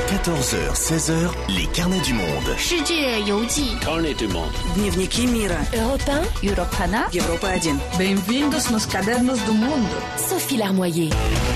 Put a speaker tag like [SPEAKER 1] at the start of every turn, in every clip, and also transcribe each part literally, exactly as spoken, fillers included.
[SPEAKER 1] quatorze heures seize heures, les carnets du monde.
[SPEAKER 2] 世界游记
[SPEAKER 3] Carnet du monde.
[SPEAKER 4] Dnevniki mira.
[SPEAKER 2] Europe un, Europe un,
[SPEAKER 4] Europa один.
[SPEAKER 5] Bem-vindos nos cadernos do mundo.
[SPEAKER 2] Sophie Larmoyer.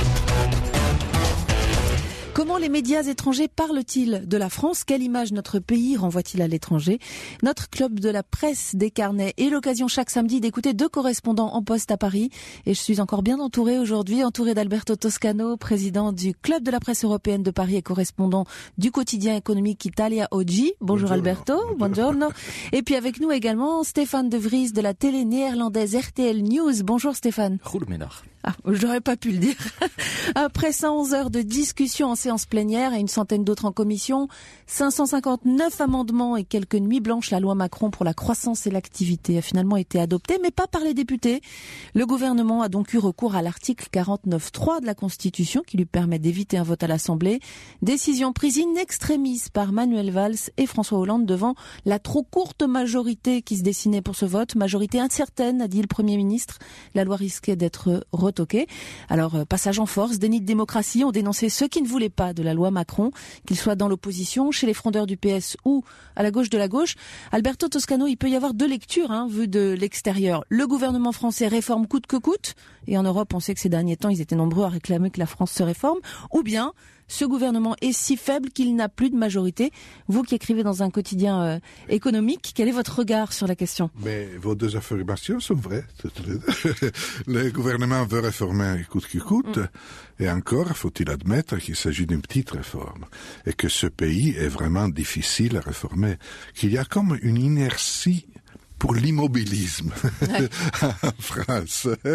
[SPEAKER 6] Comment les médias étrangers parlent-ils de la France? Quelle image notre pays renvoie-t-il à l'étranger? Notre club de la presse des carnets est l'occasion chaque samedi d'écouter deux correspondants en poste à Paris. Et je suis encore bien entourée aujourd'hui, entourée d'Alberto Toscano, président du club de la presse européenne de Paris et correspondant du quotidien économique Italia Oggi. Bonjour buongiorno. Alberto, buongiorno. Et puis avec nous également Stéphane de Vries de la télé néerlandaise R T L News. Bonjour Stéphane.
[SPEAKER 7] Goedemiddag.
[SPEAKER 6] Ah, j'aurais pas pu le dire. Après cent onze heures de discussion en séance plénière et une centaine d'autres en commission, cinq cent cinquante-neuf amendements et quelques nuits blanches, la loi Macron pour la croissance et l'activité a finalement été adoptée, mais pas par les députés. Le gouvernement a donc eu recours à l'article quarante-neuf trois de la Constitution qui lui permet d'éviter un vote à l'Assemblée. Décision prise in extremis par Manuel Valls et François Hollande devant la trop courte majorité qui se dessinait pour ce vote. Majorité incertaine, a dit le Premier ministre. La loi risquait d'être retoquée. Alors, passage en force, déni de démocratie, ont dénoncé ceux qui ne voulaient pas de la loi Macron, qu'ils soient dans l'opposition, chez les frondeurs du P S ou à la gauche de la gauche. Alberto Toscano, il peut y avoir deux lectures, hein, vues de l'extérieur. Le gouvernement français réforme coûte que coûte, et en Europe, on sait que ces derniers temps, ils étaient nombreux à réclamer que la France se réforme, ou bien ce gouvernement est si faible qu'il n'a plus de majorité. Vous qui écrivez dans un quotidien euh, économique, quel est votre regard sur la question?
[SPEAKER 8] Mais vos deux affirmations sont vraies. Le gouvernement veut réformer coûte que coûte, mm. et encore faut-il admettre qu'il s'agit d'une petite réforme, et que ce pays est vraiment difficile à réformer, qu'il y a comme une inertie pour l'immobilisme ouais. en France. Ouais.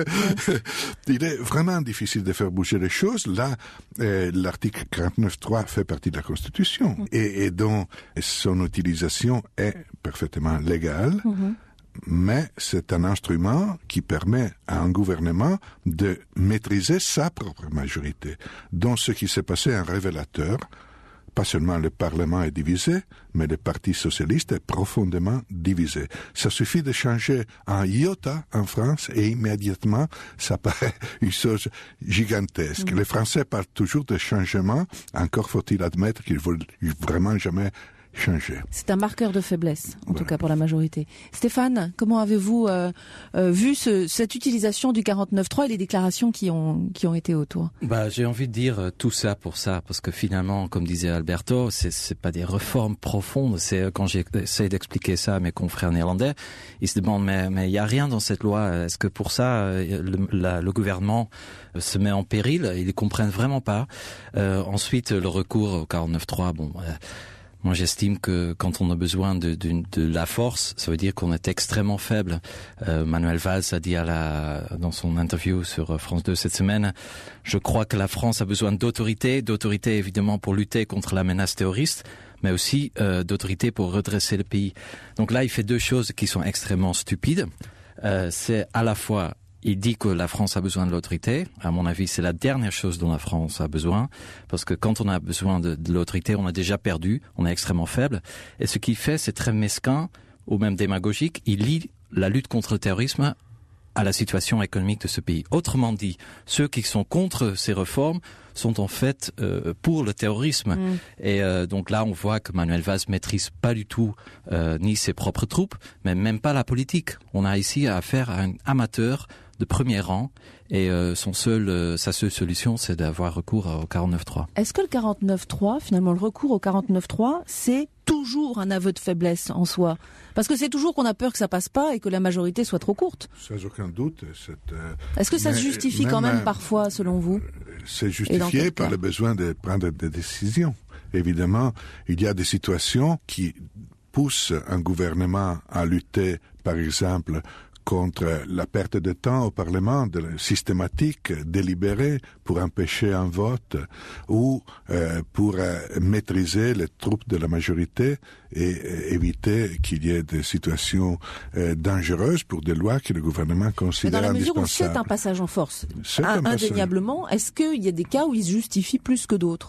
[SPEAKER 8] Il est vraiment difficile de faire bouger les choses. Là, euh, l'article quarante-neuf trois fait partie de la Constitution mmh. et, et dont son utilisation est parfaitement légale. Mmh. Mais c'est un instrument qui permet à un gouvernement de maîtriser sa propre majorité. Donc ce qui s'est passé est un révélateur. Pas seulement le Parlement est divisé, mais le Parti socialiste est profondément divisé. Ça suffit de changer un iota en France et immédiatement, ça paraît une chose gigantesque. Mmh. Les Français parlent toujours de changement, encore faut-il admettre qu'ils ne veulent vraiment jamais changer.
[SPEAKER 6] C'est un marqueur de faiblesse, en
[SPEAKER 8] ouais.
[SPEAKER 6] tout cas pour la majorité. Stéphane, comment avez-vous euh, euh, vu ce, cette utilisation du quarante-neuf trois et les déclarations qui ont qui ont été autour?
[SPEAKER 7] Bah, j'ai envie de dire euh, tout ça pour ça, parce que finalement, comme disait Alberto, c'est c'est pas des réformes profondes. C'est quand j'essaie d'expliquer ça à mes confrères néerlandais, ils se demandent mais mais il y a rien dans cette loi. Est-ce que pour ça le, la, le gouvernement se met en péril? Ils ne comprennent vraiment pas. Euh, ensuite, le recours au quarante-neuf trois, bon. Euh, Moi, j'estime que quand on a besoin de, de, de la force, ça veut dire qu'on est extrêmement faible. Euh, Manuel Valls a dit à la, dans son interview sur France deux cette semaine, je crois que la France a besoin d'autorité, d'autorité évidemment pour lutter contre la menace terroriste, mais aussi euh, d'autorité pour redresser le pays. Donc là, il fait deux choses qui sont extrêmement stupides. Euh, c'est à la fois il dit que la France a besoin de l'autorité. À mon avis, c'est la dernière chose dont la France a besoin. Parce que quand on a besoin de, de l'autorité, on a déjà perdu. On est extrêmement faible. Et ce qu'il fait, c'est très mesquin ou même démagogique. Il lie la lutte contre le terrorisme à la situation économique de ce pays. Autrement dit, ceux qui sont contre ces réformes sont en fait euh, pour le terrorisme. Mm. Et euh, donc là, on voit que Manuel Valls maîtrise pas du tout euh, ni ses propres troupes, mais même pas la politique. On a ici affaire à un amateur de premier rang et euh, son seul, euh, sa seule solution, c'est d'avoir recours au quarante-neuf trois.
[SPEAKER 6] Est-ce que le quarante-neuf trois, finalement, le recours au quarante-neuf trois, c'est toujours un aveu de faiblesse en soi? Parce que c'est toujours qu'on a peur que ça passe pas et que la majorité soit trop courte.
[SPEAKER 8] Sans aucun doute. C'est, euh,
[SPEAKER 6] Est-ce que ça
[SPEAKER 8] mais,
[SPEAKER 6] se justifie
[SPEAKER 8] même,
[SPEAKER 6] quand même parfois, selon vous?
[SPEAKER 8] C'est justifié par le besoin de prendre des décisions. Évidemment, il y a des situations qui poussent un gouvernement à lutter, par exemple, contre la perte de temps au Parlement, de systématique, délibérée, pour empêcher un vote, ou euh, pour euh, maîtriser les troupes de la majorité et euh, éviter qu'il y ait des situations euh, dangereuses pour des lois que le gouvernement considère indispensables.
[SPEAKER 6] Mais dans la mesure où c'est un passage en force,
[SPEAKER 8] c'est un
[SPEAKER 6] indéniablement,
[SPEAKER 8] passage.
[SPEAKER 6] Est-ce qu'il y a des cas où il se justifie plus que d'autres?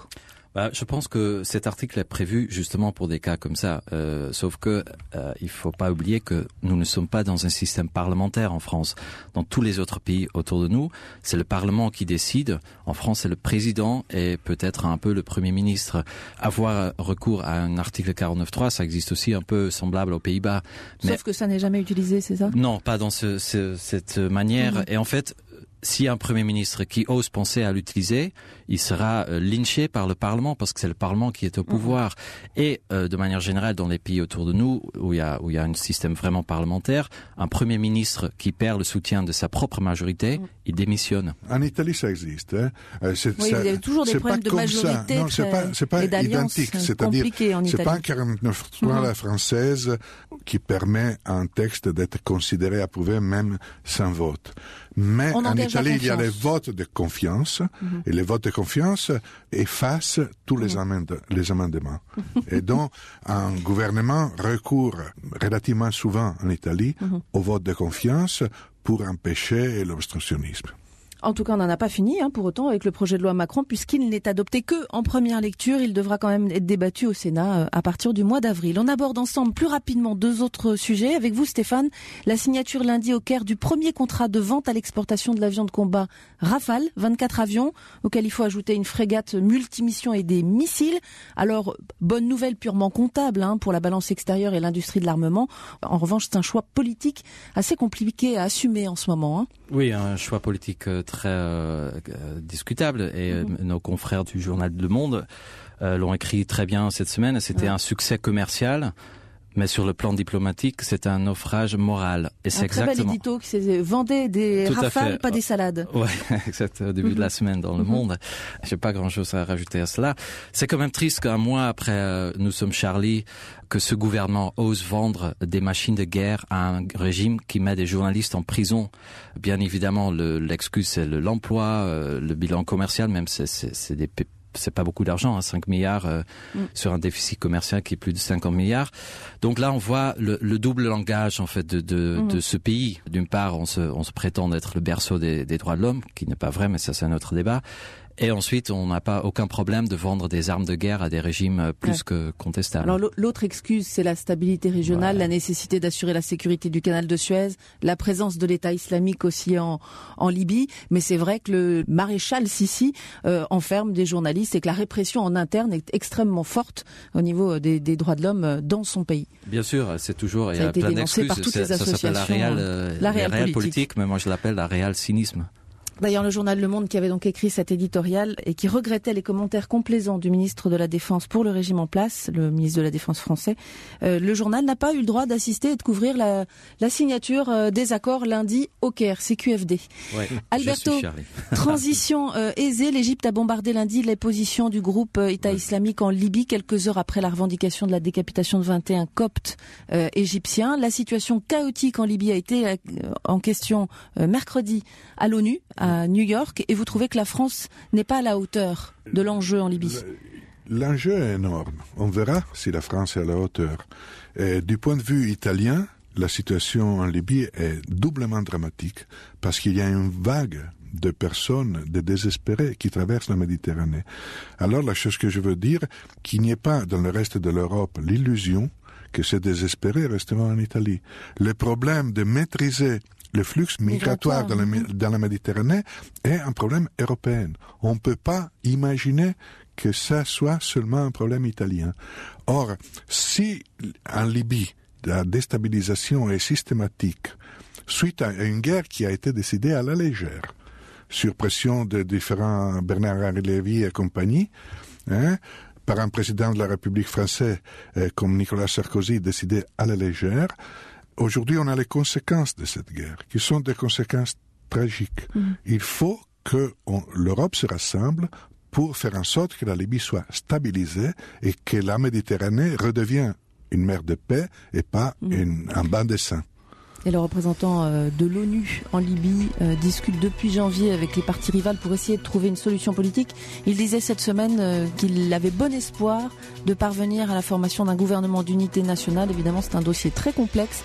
[SPEAKER 7] Bah, je pense que cet article est prévu justement pour des cas comme ça. Euh, sauf que euh, il faut pas oublier que nous ne sommes pas dans un système parlementaire en France. Dans tous les autres pays autour de nous, c'est le Parlement qui décide. En France, c'est le président et peut-être un peu le Premier ministre. Avoir recours à un article quarante-neuf trois, ça existe aussi un peu semblable aux Pays-Bas.
[SPEAKER 6] Sauf
[SPEAKER 7] Mais
[SPEAKER 6] que ça n'est jamais utilisé, c'est ça?
[SPEAKER 7] Non, pas dans ce, ce, cette manière. Mmh. Et en fait, s'il y a un Premier ministre qui ose penser à l'utiliser, il sera euh, lynché par le Parlement parce que c'est le Parlement qui est au pouvoir. Mmh. Et euh, de manière générale, dans les pays autour de nous, où il y a où il y a un système vraiment parlementaire, un Premier ministre qui perd le soutien de sa propre majorité, mmh. il démissionne.
[SPEAKER 8] En Italie, ça existe. Hein.
[SPEAKER 6] C'est, oui, ça, il y a toujours des problèmes de majorité
[SPEAKER 8] non, c'est pas, c'est pas identique. C'est-à-dire, c'est pas un quarante-neuf trois mmh. la française qui permet à un texte d'être considéré approuvé même sans vote. Mais en Italie, il y a les votes de confiance, mmh. et les votes de confiance effacent tous les, mmh. amend- les amendements. Et donc, un gouvernement recourt relativement souvent en Italie mmh. au vote de confiance pour empêcher l'obstructionnisme.
[SPEAKER 6] En tout cas, on n'en a pas fini, hein, pour autant, avec le projet de loi Macron, puisqu'il n'est adopté que en première lecture. Il devra quand même être débattu au Sénat euh, à partir du mois d'avril. On aborde ensemble plus rapidement deux autres sujets. Avec vous, Stéphane, la signature lundi au Caire du premier contrat de vente à l'exportation de l'avion de combat Rafale, vingt-quatre avions, auquel il faut ajouter une frégate multimission et des missiles. Alors, bonne nouvelle purement comptable, hein, pour la balance extérieure et l'industrie de l'armement. En revanche, c'est un choix politique assez compliqué à assumer en ce moment, hein.
[SPEAKER 7] Oui, un choix politique euh, très euh, discutable et euh, mmh. nos confrères du journal Le Monde euh, l'ont écrit très bien cette semaine. C'était ouais. un succès commercial, mais sur le plan diplomatique, c'est un naufrage moral. Et c'est
[SPEAKER 6] un très
[SPEAKER 7] exactement...
[SPEAKER 6] bel édito qui s'est vendez des Tout rafales, pas des salades.
[SPEAKER 7] Ouais, exact. Au début mmh. de la semaine dans Le mmh. Monde, j'ai pas grand-chose à rajouter à cela. C'est quand même triste qu'un mois après euh, Nous sommes Charlie, que ce gouvernement ose vendre des machines de guerre à un régime qui met des journalistes en prison. Bien évidemment, le, l'excuse c'est le, l'emploi, euh, le bilan commercial, même c'est, c'est, c'est des c'est pas beaucoup d'argent, hein, cinq milliards euh, mm. sur un déficit commercial qui est plus de cinquante milliards. Donc là, on voit le, le double langage en fait de, de, mm. de ce pays. D'une part, on se, on se prétend être le berceau des, des droits de l'homme, qui n'est pas vrai, mais ça c'est un autre débat. Et ensuite, on n'a pas aucun problème de vendre des armes de guerre à des régimes plus ouais. que contestables.
[SPEAKER 6] Alors l'autre excuse, c'est la stabilité régionale, ouais. la nécessité d'assurer la sécurité du canal de Suez, la présence de l'État islamique aussi en, en Libye. Mais c'est vrai que le maréchal Sissi euh, enferme des journalistes et que la répression en interne est extrêmement forte au niveau des, des droits de l'homme dans son pays.
[SPEAKER 7] Bien sûr, c'est toujours, il y a,
[SPEAKER 6] a été
[SPEAKER 7] plein
[SPEAKER 6] dénoncé
[SPEAKER 7] d'excuses.
[SPEAKER 6] par toutes
[SPEAKER 7] ça,
[SPEAKER 6] les associations.
[SPEAKER 7] Ça s'appelle la réelle, euh,
[SPEAKER 6] la réelle
[SPEAKER 7] politique.
[SPEAKER 6] politique,
[SPEAKER 7] mais moi je l'appelle la réelle cynisme.
[SPEAKER 6] D'ailleurs, le journal Le Monde qui avait donc écrit cet éditorial et qui regrettait les commentaires complaisants du ministre de la Défense pour le régime en place, le ministre de la Défense français, euh, le journal n'a pas eu le droit d'assister et de couvrir la, la signature euh, des accords lundi au Caire, C Q F D.
[SPEAKER 7] Ouais,
[SPEAKER 6] Alberto, transition euh, aisée, l'Égypte a bombardé lundi les positions du groupe euh, État ouais. islamique en Libye, quelques heures après la revendication de la décapitation de vingt et un coptes euh, égyptiens. La situation chaotique en Libye a été euh, en question euh, mercredi à l'ONU, à à New York, et vous trouvez que la France n'est pas à la hauteur de l'enjeu en Libye?
[SPEAKER 8] L'enjeu est énorme. On verra si la France est à la hauteur. Et du point de vue italien, la situation en Libye est doublement dramatique parce qu'il y a une vague de personnes, de désespérés qui traversent la Méditerranée. Alors la chose que je veux dire, qu'il n'y ait pas dans le reste de l'Europe l'illusion que ces désespérés resteront en Italie. Le problème de maîtriser le flux migratoire dans la, dans la Méditerranée est un problème européen. On ne peut pas imaginer que ça soit seulement un problème italien. Or, si en Libye, la déstabilisation est systématique, suite à une guerre qui a été décidée à la légère, sur pression de différents Bernard-Henri Lévy et compagnie, hein, par un président de la République française euh, comme Nicolas Sarkozy décidé à la légère, aujourd'hui, on a les conséquences de cette guerre, qui sont des conséquences tragiques. Mmh. Il faut que on, l'Europe se rassemble pour faire en sorte que la Libye soit stabilisée et que la Méditerranée redevienne une mer de paix et pas mmh. une, un bain de sang.
[SPEAKER 6] Et le représentant euh, de l'ONU en Libye euh, discute depuis janvier avec les parties rivales pour essayer de trouver une solution politique. Il disait cette semaine euh, qu'il avait bon espoir de parvenir à la formation d'un gouvernement d'unité nationale. Évidemment, c'est un dossier très complexe.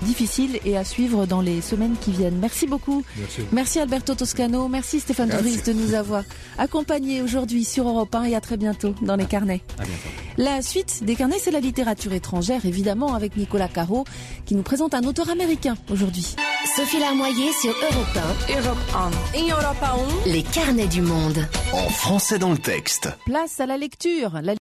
[SPEAKER 6] difficile et à suivre dans les semaines qui viennent. Merci beaucoup.
[SPEAKER 8] Merci.
[SPEAKER 6] Merci Alberto Toscano. Merci Stéphane de Vries de nous avoir accompagnés aujourd'hui sur Europe un et à très bientôt dans les carnets.
[SPEAKER 7] À bientôt.
[SPEAKER 6] La suite des carnets, c'est la littérature étrangère, évidemment, avec Nicolas Caro, qui nous présente un auteur américain aujourd'hui.
[SPEAKER 2] Sophie Larmoyer sur Europe un.
[SPEAKER 5] Europe un.
[SPEAKER 2] Em Europa um. Les carnets du monde.
[SPEAKER 1] En français dans le texte.
[SPEAKER 6] Place à la lecture. La